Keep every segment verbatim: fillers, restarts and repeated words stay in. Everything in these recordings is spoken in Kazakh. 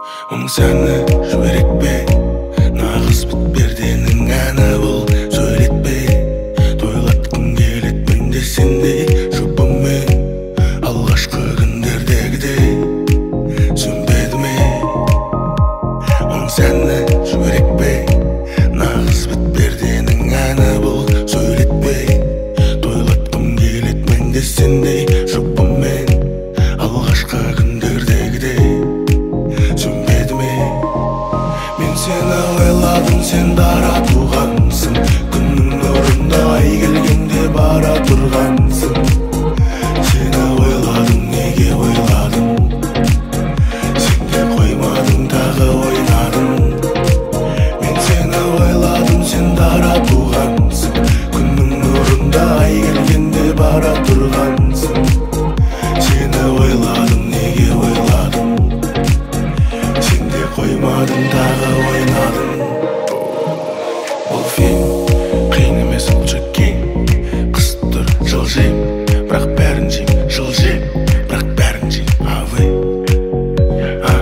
Оның сәні жіберекпе, нағыз бітперденің әні бұл. Сөйлетпе, тойлатқым келет мен де сендей жұпыммен. Алғашқы күндердегідей сөнбеді ме? Оның сәні жіберекпе, нағыз бітперденің әні бұл. Сөйлетпе, тойлатқым келет мен де сендей жұпыммен. Алғашқы күндердегідей сөнбеді ме? Мен сені ойладым, сен дара туғансың. Күннің нұрында ай келгенде бара тұрғансың. Сені ойладым, неге ойладым? Сен де қоймадың, тағы ойнадың. Мен сені ойладым, сен дара туғансың. Күннің нұрында ай келгенде бара тұрғансың. Сені ойладым, неге ойладым? Сен де қоймадың, тағы ойнадың. Бұл фильм қиын емес, ол чеккен. Қысып тұр жылжим, бірақ бәрін жейм. Жылжим, бірақ бәрін жейм. А вы? А?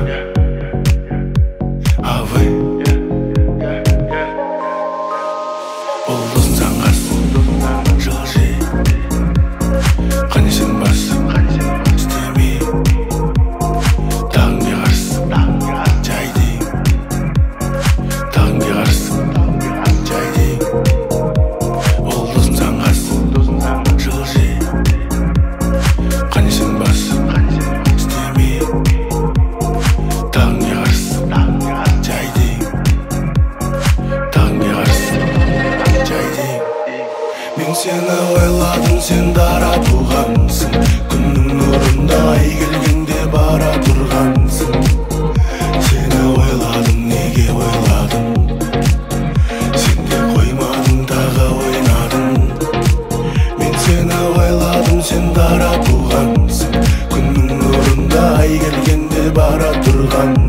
А вы? Бұл досын саңғарсың, жылжи. Қане сен барсың, істемей. Тағын не қарсың, жай дейм. Тағын не қарсың, жай дейм. Бұл досын саңғарсың, жылжи. Қане сен барсың, істемей. Тағын не қарсың, жай дейм. Тағын не қарсың, жай дейм. Мен сені ойладым, сен дара туғансың. Күннің нұрында ай келгенде бара тұрғансың. Сені ойладым, неге ойладым? Сен де қоймадың, тағы ойнадың. Мен сені ойладым, сен дара туғансың. Күннің нұрында ай келгенде бара тұрғансың.